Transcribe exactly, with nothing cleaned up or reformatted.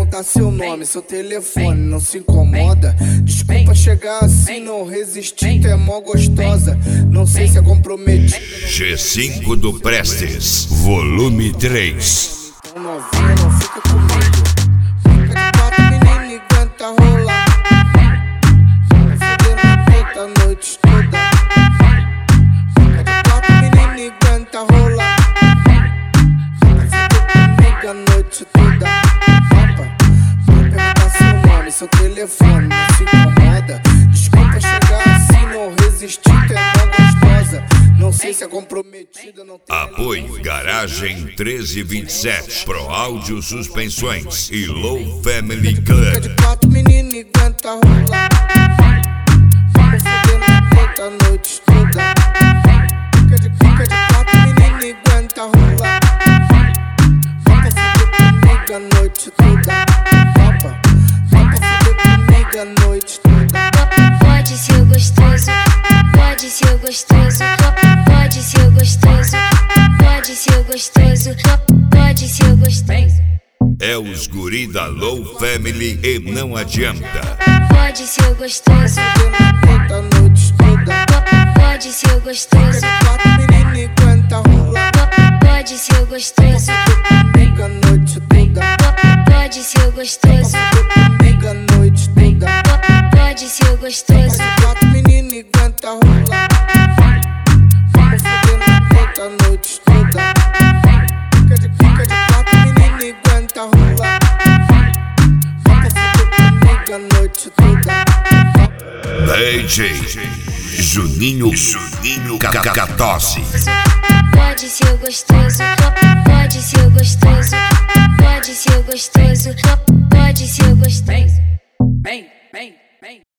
perguntar seu nome, seu telefone, não se incomoda. Desculpa chegar assim, não resisti, tu é mó gostosa. Não sei se é comprometida. G cinco do Prestes, volume três. Então novinha, não fica comigo. Fica de quatro, menina, e aguenta rolar. Fica fudendo a puta a noite toda. Fica de quatro, menina, e aguenta rolar. A noite toda, opa, vou perguntar seu nome, seu telefone, não se incomoda. Desculpa chegar assim, não resisti, tu é tão gostosa. Não sei se é comprometida, não tem. Apoio Garagem treze vinte e sete, Pro Áudio Suspensões e Low Family Club. Fica de quatro, menina, e aguenta rolar. Fica fudendo a puta a noite toda. Fica de, fica de quatro, menina, e aguenta rolar. A noite toda, opa, fica fuder comigo a noite toda. Pode ser gostoso, pode ser gostoso, pode ser gostoso, pode ser gostoso, pode ser gostoso. É os guri da Low Family e não adianta. Pode ser gostoso, a noite toda, pode ser gostoso, quatro menina e aguenta rolar. pode ser gostoso, Comigo a noite toda, pode ser gostoso, comigo a noite toda, pode ser gostoso, quatro menina e aguenta rolar. Vamos fudendo a puta a noite toda. Fica de, fica de quatro menina e aguenta rolar. Vamos fuder comigo a noite toda. D J Juninho Juninho Cacatosse. pode ser gostoso, pode ser gostoso, pode ser gostoso, pode ser gostoso. Bem, bem, bem.